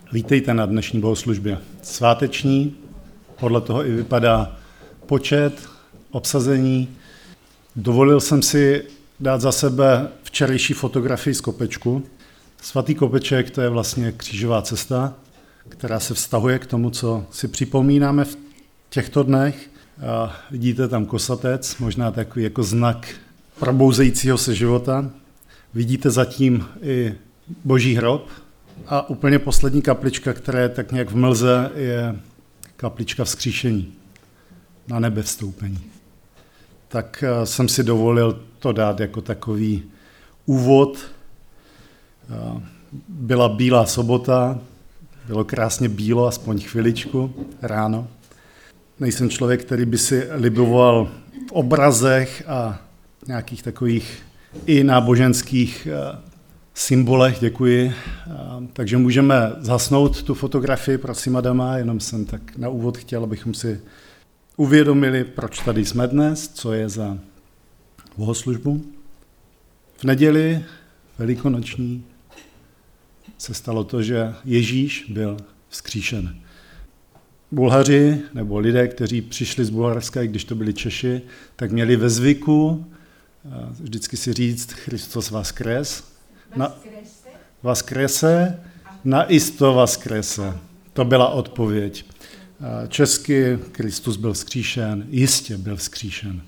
Vítejte na dnešní bohoslužbě. Sváteční, podle toho i vypadá počet, obsazení. Dovolil jsem si dát za sebe včerejší fotografii z Kopečku. Svatý Kopeček, to je vlastně křížová cesta, která se vztahuje k tomu, co si připomínáme v těchto dnech. A vidíte tam kosatec, možná takový jako znak probouzejícího se života. Vidíte zatím i Boží hrob. A úplně poslední kaplička, která je tak nějak v mlze, je kaplička vzkříšení na nebe vstoupení. Tak jsem si dovolil to dát jako takový úvod. Byla bílá sobota, bylo krásně bílo, aspoň chviličku ráno. Nejsem člověk, který by si liboval v obrazech a nějakých takových i náboženských symbolech, děkuji. Takže můžeme zhasnout tu fotografii, prosím Adama, jenom jsem tak na úvod chtěl, abychom si uvědomili, proč tady jsme dnes, co je za bohoslužbu. V neděli velikonoční se stalo to, že Ježíš byl vzkříšen. Bulhaři nebo lidé, kteří přišli z Bulharska, i když to byli Češi, tak měli ve zvyku vždycky si říct Christos Vaskres, Vaskrese, na isto Vaskrese. To byla odpověď. Česky Kristus byl vzkříšen, jistě byl vzkříšen.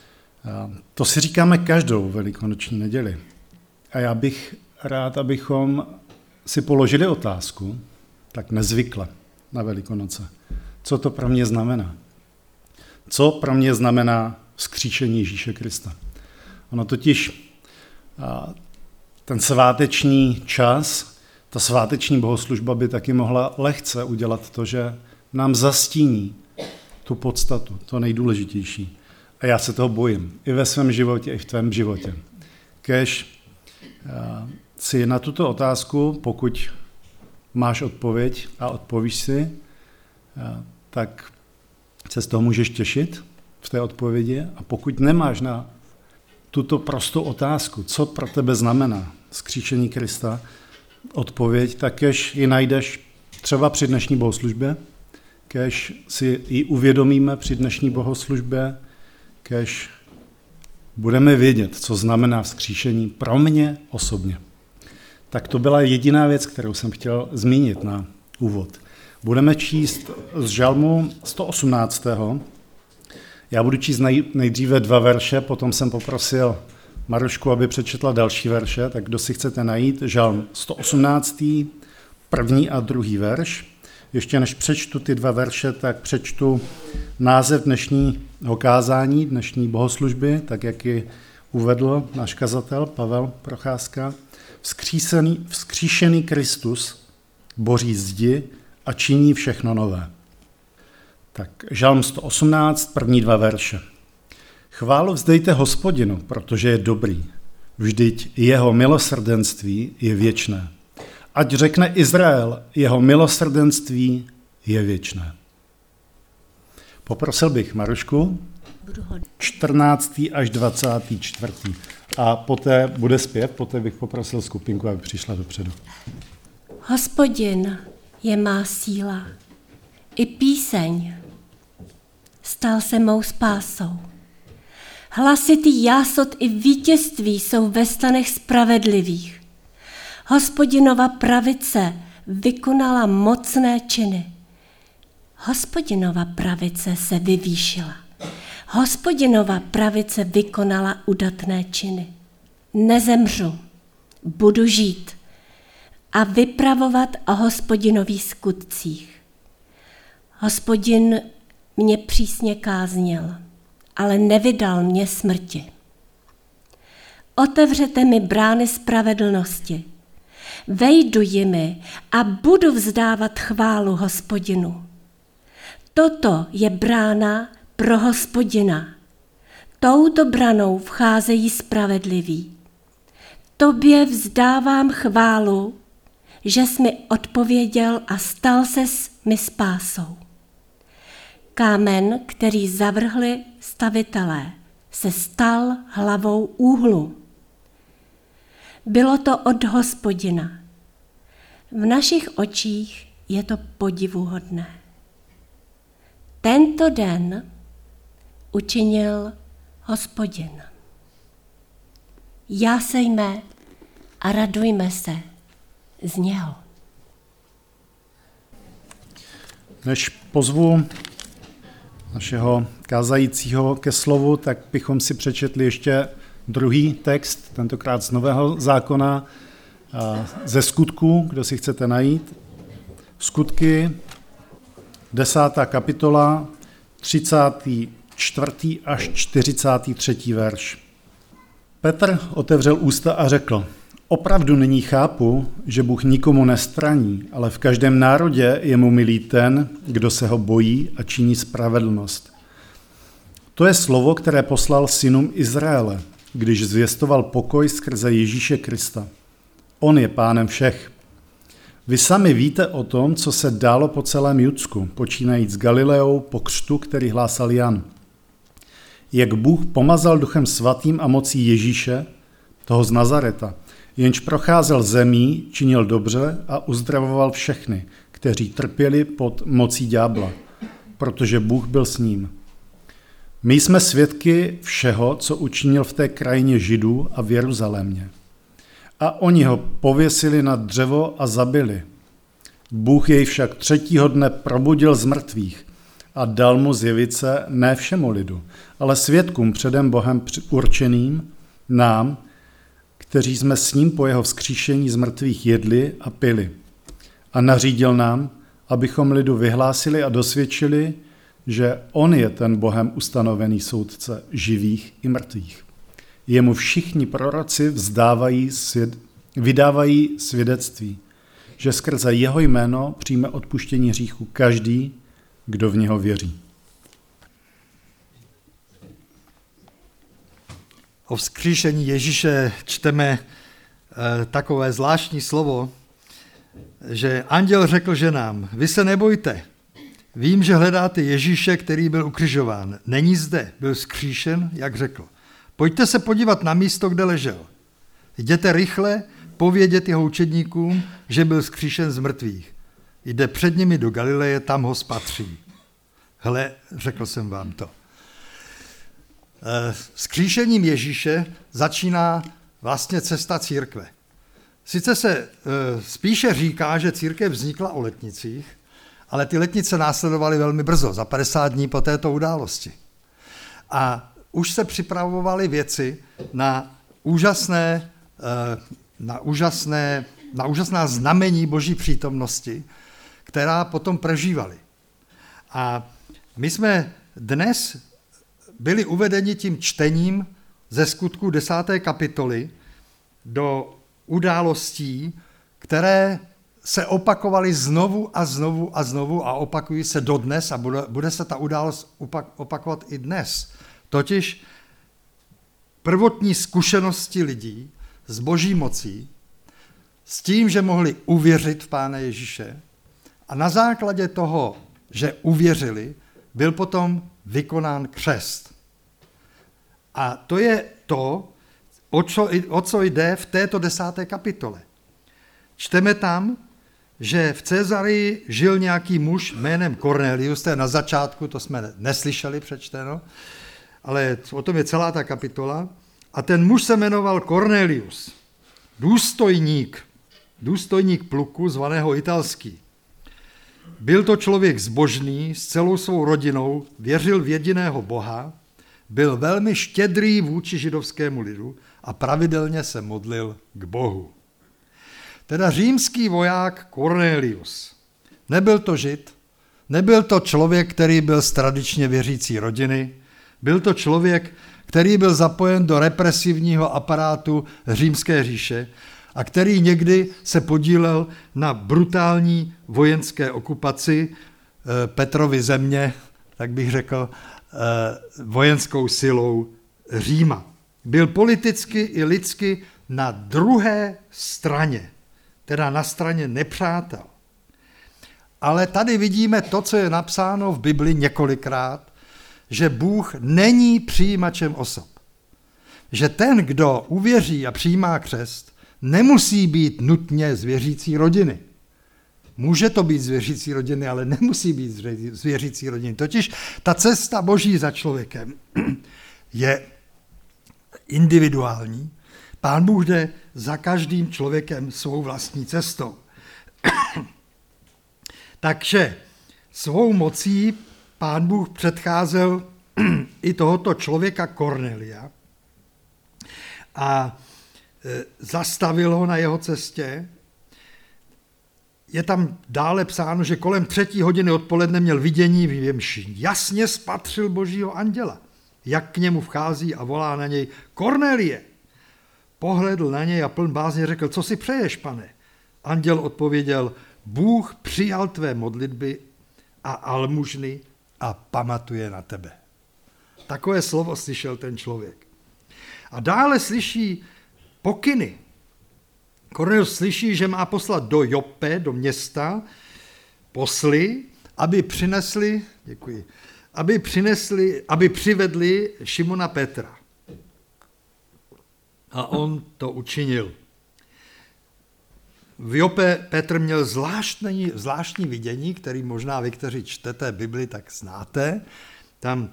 To si říkáme každou velikonoční neděli. A já bych rád, abychom si položili otázku, tak nezvykle na Velikonoce. Co to pro mě znamená? Co pro mě znamená vzkříšení Ježíše Krista? Ono totiž ten sváteční čas, ta sváteční bohoslužba by taky mohla lehce udělat to, že nám zastíní tu podstatu, to nejdůležitější. A já se toho bojím. I ve svém životě, i v tvém životě. Kéž si na tuto otázku, pokud máš odpověď a odpovíš si, tak se z toho můžeš těšit v té odpovědi. A pokud nemáš na tuto prostou otázku, co pro tebe znamená vzkříšení Krista, odpověď, tak kež ji najdeš třeba při dnešní bohoslužbě, kež si ji uvědomíme při dnešní bohoslužbě, kež budeme vědět, co znamená vzkříšení pro mě osobně. Tak to byla jediná věc, kterou jsem chtěl zmínit na úvod. Budeme číst z Žalmu 118. Já budu číst nejdříve 2 verše, potom jsem poprosil Marušku, aby přečetla další verše, tak kdo si chcete najít, Žalm 118, 1. a 2. verš. Ještě než přečtu ty 2 verše, tak přečtu název dnešního kázání, dnešní bohoslužby, tak jak ji uvedl náš kazatel Pavel Procházka. Vzkříšený Kristus boří zdi a činí všechno nové. Tak Žalm 118, 1. 2 verše. Chválu vzdejte Hospodinu, protože je dobrý. Vždyť jeho milosrdenství je věčné. Ať řekne Izrael, jeho milosrdenství je věčné. Poprosil bych Marušku, 14. až 24. A poté bude zpěv, poté bych poprosil skupinku, aby přišla dopředu. Hospodin je má síla, i píseň stal se mou spásou. Hlasitý jásot i vítězství jsou ve stanech spravedlivých. Hospodinova pravice vykonala mocné činy. Hospodinova pravice se vyvýšila. Hospodinova pravice vykonala udatné činy. Nezemřu, budu žít a vypravovat o Hospodinových skutcích. Hospodin mě přísně káznil, ale nevydal mě smrti. Otevřete mi brány spravedlnosti. Vejdu jimi a budu vzdávat chválu Hospodinu. Toto je brána pro Hospodina. Touto branou vcházejí spravedliví. Tobě vzdávám chválu, že jsi mi odpověděl a stal ses mi spásou. Kámen, který zavrhli stavitelé, se stal hlavou úhlu. Bylo to od Hospodina. V našich očích je to podivuhodné. Tento den učinil Hospodin. Jásejme a radujme se z něho. Než pozvu našeho kázajícího ke slovu, tak bychom si přečetli ještě druhý text, tentokrát z Nového zákona, ze Skutků, kdo si chcete najít. Skutky, 10. kapitola, 34. až 43. verš. Petr otevřel ústa a řekl: Opravdu nyní chápu, že Bůh nikomu nestraní, ale v každém národě je mu milý ten, kdo se ho bojí a činí spravedlnost. To je slovo, které poslal synům Izraele, když zvěstoval pokoj skrze Ježíše Krista. On je pánem všech. Vy sami víte o tom, co se dálo po celém Judsku, počínajíc Galileou po křtu, který hlásal Jan. Jak Bůh pomazal Duchem svatým a mocí Ježíše, toho z Nazareta, jenž procházel zemí, činil dobře a uzdravoval všechny, kteří trpěli pod mocí ďábla, protože Bůh byl s ním. My jsme svědky všeho, co učinil v té krajině Židů a v Jeruzalémě. A oni ho pověsili na dřevo a zabili. Bůh jej však 3. dne probudil z mrtvých a dal mu zjevit se ne všemu lidu, ale svědkům předem Bohem určeným, nám, kteří jsme s ním po jeho vzkříšení z mrtvých jedli a pili. A nařídil nám, abychom lidu vyhlásili a dosvědčili, že on je ten Bohem ustanovený soudce živých i mrtvých. Jemu všichni proroci vydávají svědectví, že skrze jeho jméno přijme odpuštění hříchu každý, kdo v něho věří. O vzkříšení Ježíše čteme takové zvláštní slovo, že anděl řekl ženám: Vy se nebojte, vím, že hledáte Ježíše, který byl ukřižován. Není zde, byl vzkříšen, jak řekl. Pojďte se podívat na místo, kde ležel. Jděte rychle povědět jeho učedníkům, že byl vzkříšen z mrtvých. Jde před nimi do Galileje, tam ho spatří. Hle, řekl jsem vám to. Vzkříšením Ježíše začíná vlastně cesta církve. Sice se spíše říká, že církev vznikla o letnicích, ale ty letnice následovaly velmi brzo, za 50 dní po této události. A už se připravovaly věci na úžasná znamení Boží přítomnosti, která potom prežívali. A my jsme dnes byli uvedeni tím čtením ze Skutků 10. kapitoly do událostí, které se opakovaly znovu a znovu a znovu a opakují se dodnes a bude se ta událost opakovat i dnes. Totiž prvotní zkušenosti lidí s Boží mocí, s tím, že mohli uvěřit v Pána Ježíše a na základě toho, že uvěřili, byl potom vykonán křest. A to je to, o co jde v této 10. kapitole. Čteme tam, že v Cezarii žil nějaký muž jménem Kornelius, to je na začátku, to jsme neslyšeli přečteno, ale o tom je celá ta kapitola. A ten muž se jmenoval Kornelius, důstojník pluku zvaného Italský. Byl to člověk zbožný, s celou svou rodinou, věřil v jediného Boha, byl velmi štědrý vůči židovskému lidu a pravidelně se modlil k Bohu. Teda římský voják Cornelius. Nebyl to Žid, nebyl to člověk, který byl z tradičně věřící rodiny, byl to člověk, který byl zapojen do represivního aparátu římské říše a který někdy se podílel na brutální vojenské okupaci Petrovy země, tak bych řekl, vojenskou silou Říma. Byl politicky i lidsky na druhé straně, teda na straně nepřátel. Ale tady vidíme to, co je napsáno v Bibli několikrát, že Bůh není přijímačem osob. Že ten, kdo uvěří a přijímá křest, nemusí být nutně z věřící rodiny. Může to být z věřící rodiny, ale nemusí být z věřící rodiny. Totiž ta cesta Boží za člověkem je individuální. Pán Bůh jde za každým člověkem svou vlastní cestou. Takže svou mocí Pán Bůh předcházel i tohoto člověka Kornelia a zastavil ho na jeho cestě. Je tam dále psáno, že kolem 3. hodiny odpoledne měl vidění, v němž jasně spatřil Božího anděla, jak k němu vchází a volá na něj: Kornelie! Pohledl na něj a pln bázně řekl: Co si přeješ, pane? Anděl odpověděl: Bůh přijal tvé modlitby a almužny a pamatuje na tebe. Takové slovo slyšel ten člověk. A dále slyší pokyny. Kornelius slyší, že má poslat do Joppe, do města, posly, aby přivedli Šimona Petra. A on to učinil. V Joppe Petr měl zvláštní vidění, který možná vy, kteří čtete Bibli, tak znáte. Tam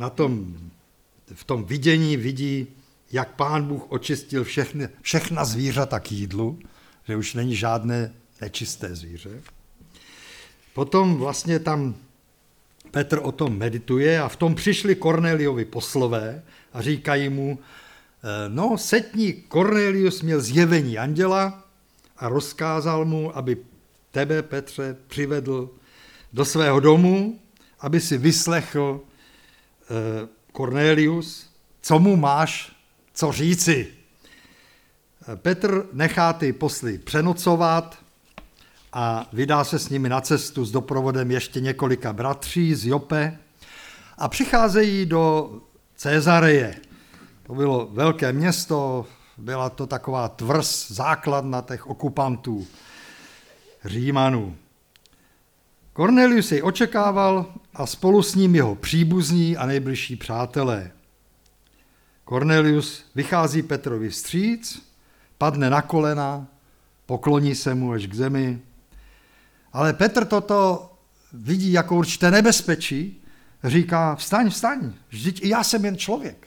v tom vidění vidí, jak Pán Bůh očistil všechna zvířata k jídlu, že už není žádné nečisté zvíře. Potom vlastně tam Petr o tom medituje a v tom přišli Korneliovi poslové a říkají mu: No, setní Kornelius měl zjevení anděla a rozkázal mu, aby tebe, Petře, přivedl do svého domu, aby si vyslechl Kornelius, co mu máš co říci. Petr nechá ty posly přenocovat a vydá se s nimi na cestu s doprovodem ještě několika bratří z Joppe a přicházejí do Cezareje. To bylo velké město, byla to taková tvrz, základna těch okupantů, Římanů. Kornelius jej očekával a spolu s ním jeho příbuzní a nejbližší přátelé. Kornelius vychází Petrovi vstříc, padne na kolena, pokloní se mu až k zemi, ale Petr toto vidí jako určité nebezpečí, říká: Vstaň, vždyť i já jsem jen člověk.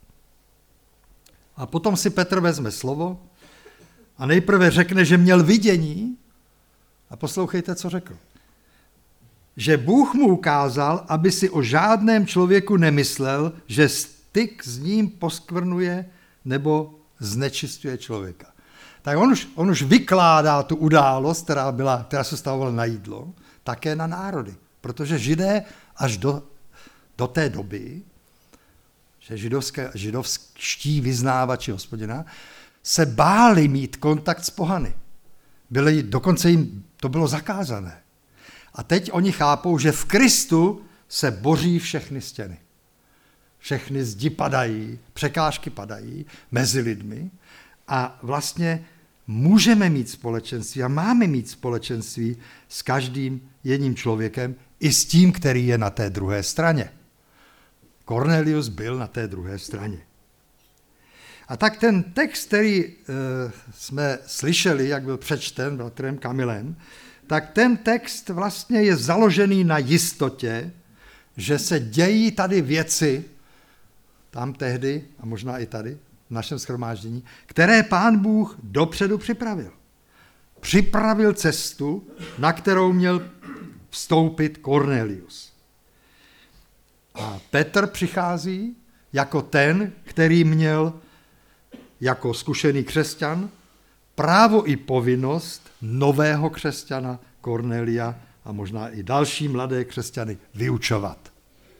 A potom si Petr vezme slovo a nejprve řekne, že měl vidění, a poslouchejte, co řekl. Že Bůh mu ukázal, aby si o žádném člověku nemyslel, že styk s ním poskvrnuje nebo znečistuje člověka. Tak on už vykládá tu událost, která se stavovala na jídlo, také na národy. Protože Židé až do té doby, že židovští vyznávači Hospodina, se báli mít kontakt s pohany. Dokonce jim to bylo zakázané. A teď oni chápou, že v Kristu se boří všechny stěny. Všechny zdi padají, překážky padají mezi lidmi a vlastně můžeme mít společenství a máme mít společenství s každým jedním člověkem i s tím, který je na té druhé straně. Kornelius byl na té druhé straně. A tak ten text, který jsme slyšeli, jak byl přečten bratrem Kamilem, tak ten text vlastně je založený na jistotě, že se dějí tady věci, tam tehdy a možná i tady, v našem shromáždění, které Pán Bůh dopředu připravil. Připravil cestu, na kterou měl vstoupit Kornelius. A Petr přichází jako ten, který měl jako zkušený křesťan právo i povinnost nového křesťana Kornelia a možná i další mladé křesťany vyučovat.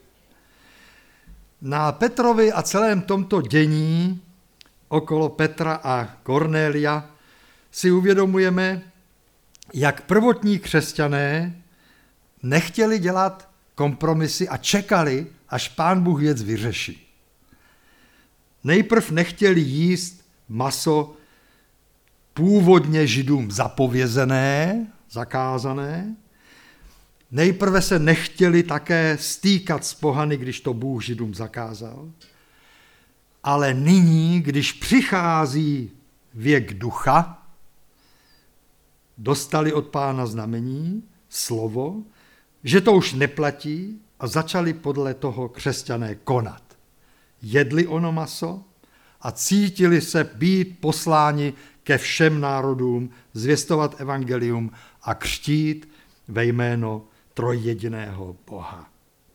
Na Petrovi a celém tomto dění okolo Petra a Kornelia si uvědomujeme, jak prvotní křesťané nechtěli dělat kompromisy a čekali, až Pán Bůh věc vyřeší. Nejprv nechtěli jíst maso původně Židům zapovězené, zakázané. Nejprve se nechtěli také stýkat s pohany, když to Bůh Židům zakázal. Ale nyní, když přichází věk ducha, dostali od Pána znamení, slovo, že to už neplatí a začali podle toho křesťané konat. Jedli ono maso a cítili se být posláni ke všem národům, zvěstovat evangelium a křtít ve jméno trojjediného Boha.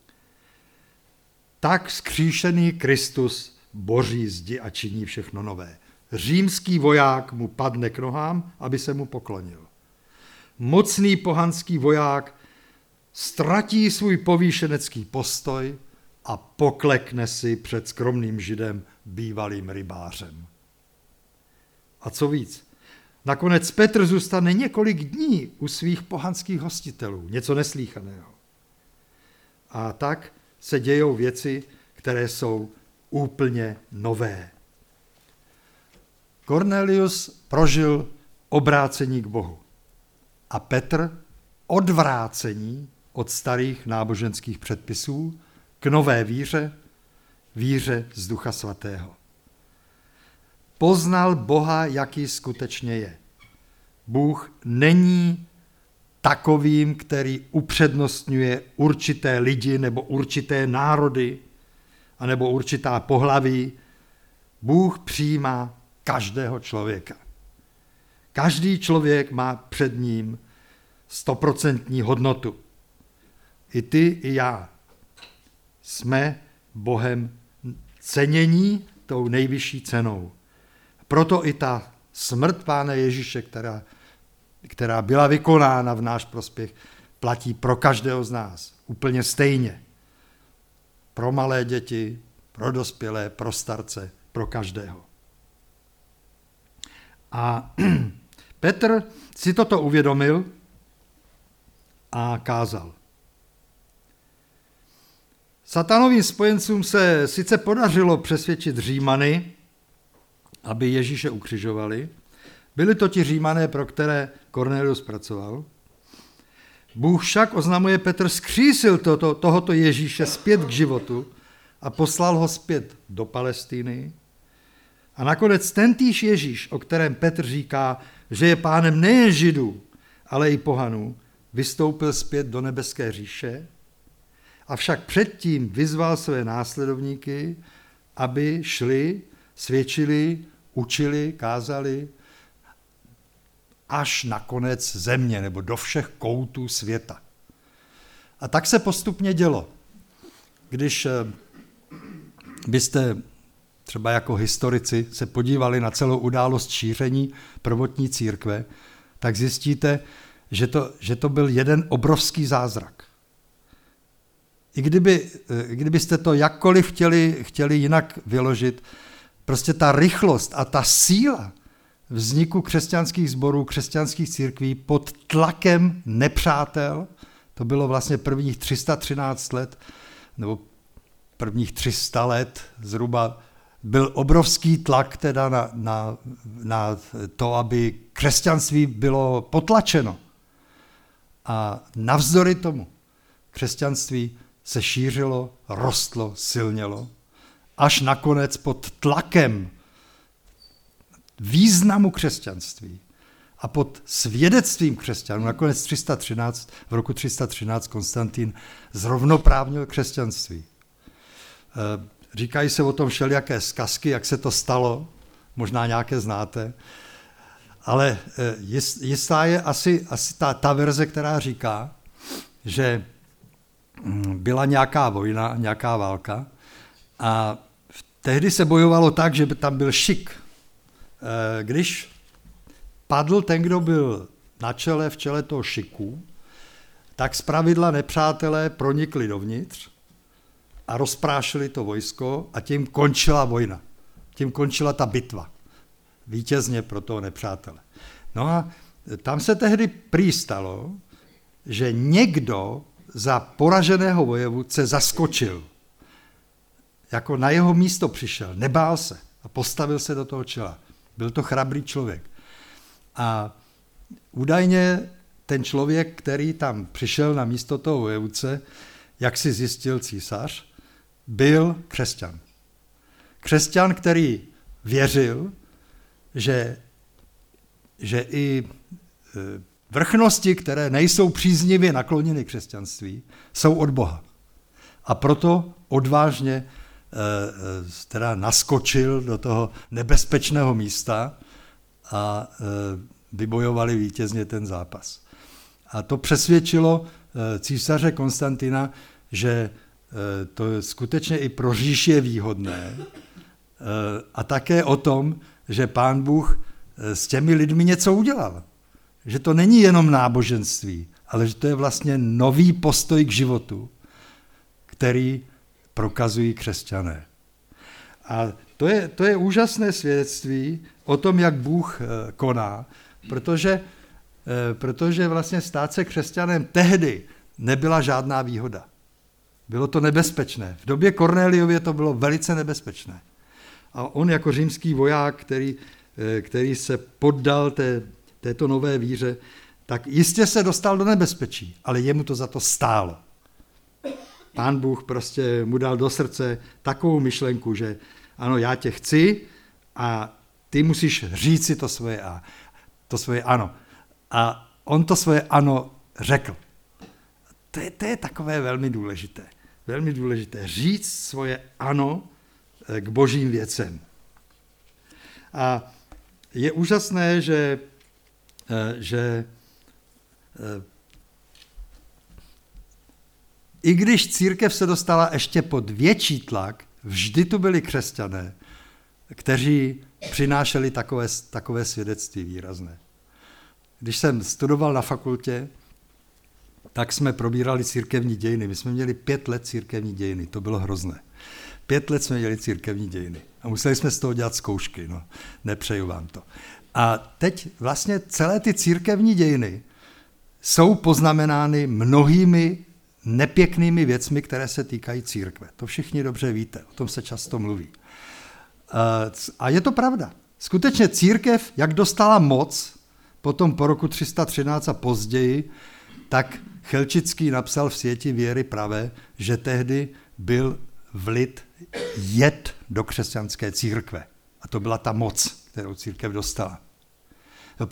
Tak zkříšený Kristus boří zdi a činí všechno nové. Římský voják mu padne k nohám, aby se mu poklonil. Mocný pohanský voják ztratí svůj povýšenecký postoj a poklekne si před skromným Židem, bývalým rybářem. A co víc, nakonec Petr zůstane několik dní u svých pohanských hostitelů, něco neslýchaného. A tak se dějou věci, které jsou úplně nové. Kornelius prožil obrácení k Bohu a Petr odvrácení od starých náboženských předpisů k nové víře, víře z Ducha Svatého. Poznal Boha, jaký skutečně je. Bůh není takovým, který upřednostňuje určité lidi nebo určité národy anebo určitá pohlaví. Bůh přijímá každého člověka. Každý člověk má před ním 100% hodnotu. I ty, i já jsme Bohem cenění tou nejvyšší cenou. Proto i ta smrt Pána Ježíše, která byla vykonána v náš prospěch, platí pro každého z nás. Úplně stejně. Pro malé děti, pro dospělé, pro starce, pro každého. A Petr si toto uvědomil a kázal. Satanovým spojencům se sice podařilo přesvědčit Římany, aby Ježíše ukřižovali. Byli to ti Římané, pro které Kornelius pracoval. Bůh však, oznamuje Petr, zkřísil tohoto Ježíše zpět k životu a poslal ho zpět do Palestiny. A nakonec tentýž Ježíš, o kterém Petr říká, že je pánem nejen Židů, ale i pohanů, vystoupil zpět do nebeské říše, avšak předtím vyzval své následovníky, aby šli, svědčili, učili, kázali až na konec země nebo do všech koutů světa. A tak se postupně dělo. Když byste třeba jako historici se podívali na celou událost šíření prvotní církve, tak zjistíte, že to byl jeden obrovský zázrak. I kdybyste to jakkoliv chtěli jinak vyložit, prostě ta rychlost a ta síla vzniku křesťanských sborů, křesťanských církví pod tlakem nepřátel, to bylo vlastně prvních 313 let, nebo prvních 300 let zhruba, byl obrovský tlak teda na to, aby křesťanství bylo potlačeno. A navzdory tomu křesťanství se šířilo, rostlo, silnělo, až nakonec pod tlakem významu křesťanství a pod svědectvím křesťanů, nakonec v roku 313 Konstantin zrovnoprávnil křesťanství. Říkají se o tom všelijaké zkazky, jak se to stalo, možná nějaké znáte, ale jistá je asi ta verze, která říká, že byla nějaká vojna, nějaká válka a tehdy se bojovalo tak, že by tam byl šik. Když padl ten, kdo byl v čele toho šiku, tak zpravidla nepřátelé pronikli dovnitř a rozprášili to vojsko a tím končila vojna. Tím končila ta bitva. Vítězně pro toho nepřátele. No a tam se tehdy prý stalo, že někdo za poraženého vojevůdce zaskočil. Jako na jeho místo přišel, nebál se a postavil se do toho čela. Byl to chrabrý člověk. A údajně ten člověk, který tam přišel na místo toho vojevůdce, jak si zjistil císař, byl křesťan. Křesťan, který věřil, že i vrchnosti, které nejsou příznivě nakloněny křesťanství, jsou od Boha. A proto odvážně teda naskočil do toho nebezpečného místa a vybojovali vítězně ten zápas. A to přesvědčilo císaře Konstantina, že to skutečně i pro říši je výhodné a také o tom, že Pán Bůh s těmi lidmi něco udělal. Že to není jenom náboženství, ale že to je vlastně nový postoj k životu, který prokazují křesťané. A to je úžasné svědectví o tom, jak Bůh koná, protože vlastně stát se křesťanem tehdy nebyla žádná výhoda. Bylo to nebezpečné. V době Kornéliově to bylo velice nebezpečné. A on jako římský voják, který se poddal této nové víře, tak jistě se dostal do nebezpečí, ale jemu to za to stálo. Pán Bůh prostě mu dal do srdce takovou myšlenku, že ano, já tě chci a ty musíš říct si to svoje ano. A on to svoje ano řekl. To je takové velmi důležité. Velmi důležité. Říct svoje ano k božím věcem. A je úžasné, že i když církev se dostala ještě pod větší tlak, vždy tu byli křesťané, kteří přinášeli takové svědectví výrazné. Když jsem studoval na fakultě, tak jsme probírali církevní dějiny. My jsme měli 5 let církevní dějiny, to bylo hrozné. 5 let jsme měli církevní dějiny a museli jsme z toho dělat zkoušky, no, nepřeju vám to. A teď vlastně celé ty církevní dějiny jsou poznamenány mnohými nepěknými věcmi, které se týkají církve. To všichni dobře víte, o tom se často mluví. A je to pravda. Skutečně církev, jak dostala moc, potom po roku 313 a později, tak Chelčický napsal v Světi víry pravé, že tehdy byl vlit jed do křesťanské církve. A to byla ta moc, kterou církev dostala. No,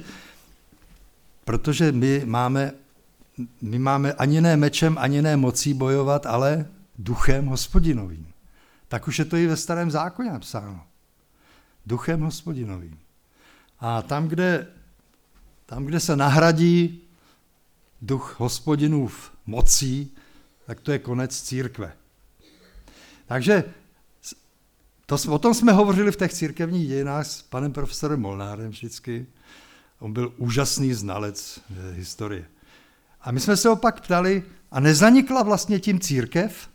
protože my máme ani ne mečem, ani ne mocí bojovat, ale duchem Hospodinovým. Tak už je to i ve Starém zákoně napsáno. Duchem Hospodinovým. A tam, kde se nahradí duch Hospodinův mocí, tak to je konec církve. Takže o tom jsme hovořili v těch církevních dějinách s panem profesorem Molnárem vždycky. On byl úžasný znalec historie. A my jsme se opak ptali, a nezanikla vlastně tím církev?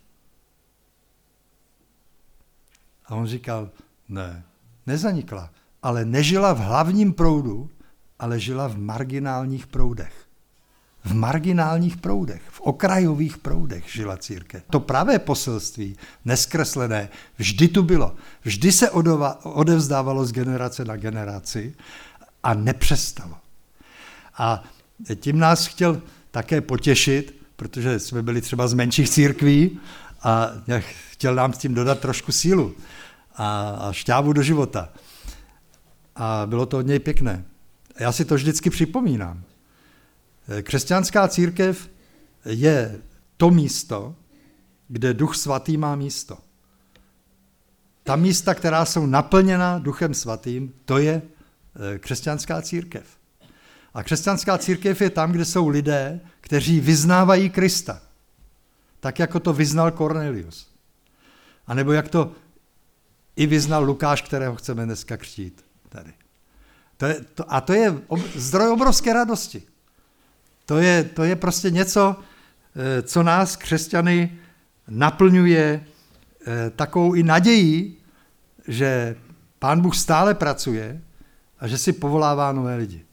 A on říkal, ne, nezanikla, ale nežila v hlavním proudu, ale žila v marginálních proudech. V marginálních proudech, v okrajových proudech žila církev. To pravé poselství, neskreslené, vždy tu bylo. Vždy se odevzdávalo z generace na generaci a nepřestalo. A tím nás chtěl také potěšit, protože jsme byli třeba z menších církví a chtěl nám s tím dodat trošku sílu a šťávu do života. A bylo to od něj pěkné. Já si to vždycky připomínám. Křesťanská církev je to místo, kde Duch Svatý má místo. Ta místa, která jsou naplněna Duchem Svatým, to je křesťanská církev. A křesťanská církev je tam, kde jsou lidé, kteří vyznávají Krista. Tak, jako to vyznal Kornelius. A nebo jak to i vyznal Lukáš, kterého chceme dneska křtít tady. To je zdroj obrovské radosti. To je prostě něco, co nás, křesťany, naplňuje takovou i nadějí, že Pán Bůh stále pracuje a že si povolává nové lidi.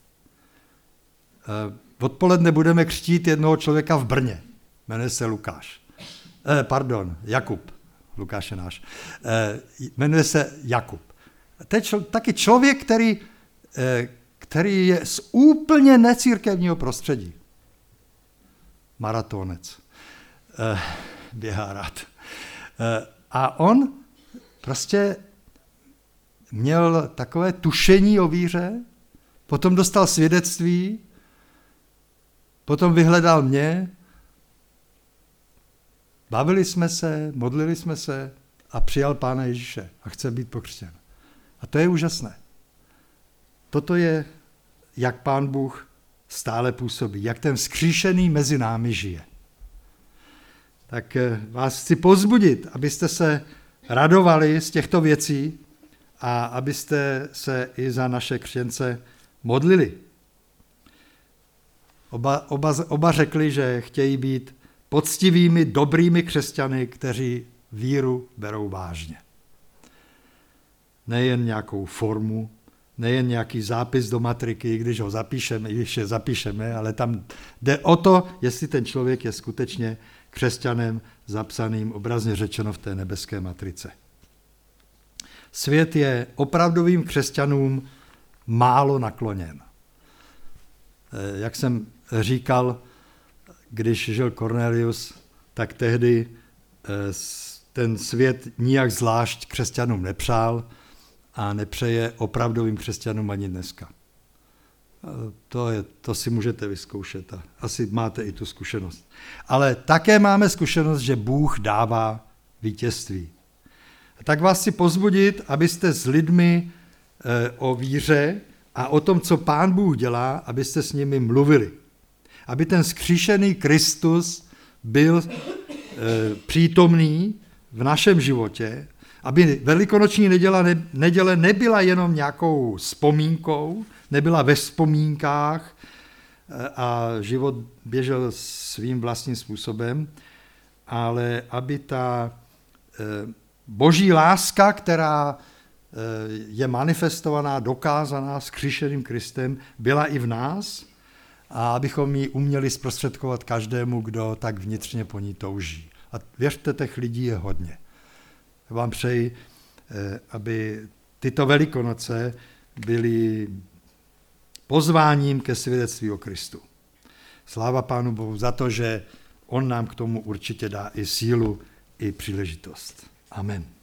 Odpoledne budeme křtít jednoho člověka v Brně. Jmenuje se Jakub. Lukáš je náš. Jmenuje se Jakub. To je taky člověk, který je z úplně necírkevního prostředí. Maratonec. Běhá rád. A on prostě měl takové tušení o víře, potom dostal svědectví, potom vyhledal mě, bavili jsme se, modlili jsme se a přijal Pána Ježíše a chce být pokřtěn. A to je úžasné. Toto je, jak Pán Bůh stále působí, jak ten vzkříšený mezi námi žije. Tak vás chci povzbudit, abyste se radovali z těchto věcí a abyste se i za naše křtěnce modlili. Oba řekli, že chtějí být poctivými, dobrými křesťany, kteří víru berou vážně. Nejen nějakou formu, nejen nějaký zápis do matriky, když ho zapíšeme, ale tam jde o to, jestli ten člověk je skutečně křesťanem zapsaným, obrazně řečeno, v té nebeské matrice. Svět je opravdovým křesťanům málo nakloněn. Jak jsem říkal, když žil Cornelius, tak tehdy ten svět nijak zvlášť křesťanům nepřál a nepřeje opravdovým křesťanům ani dneska. To si můžete vyzkoušet a asi máte i tu zkušenost. Ale také máme zkušenost, že Bůh dává vítězství. Tak vás chci povzbudit, abyste s lidmi o víře a o tom, co Pán Bůh dělá, abyste s nimi mluvili. Aby ten vzkříšený Kristus byl přítomný v našem životě, aby velikonoční neděle nebyla jenom nějakou vzpomínkou, nebyla ve vzpomínkách a život běžel svým vlastním způsobem, ale aby ta boží láska, která je manifestovaná, dokázaná vzkříšeným Kristem, byla i v nás a abychom ji uměli zprostředkovat každému, kdo tak vnitřně po ní touží. A věřte, těch lidí je hodně. Já vám přeji, aby tyto Velikonoce byly pozváním ke svědectví o Kristu. Sláva Pánu Bohu za to, že on nám k tomu určitě dá i sílu, i příležitost. Amen.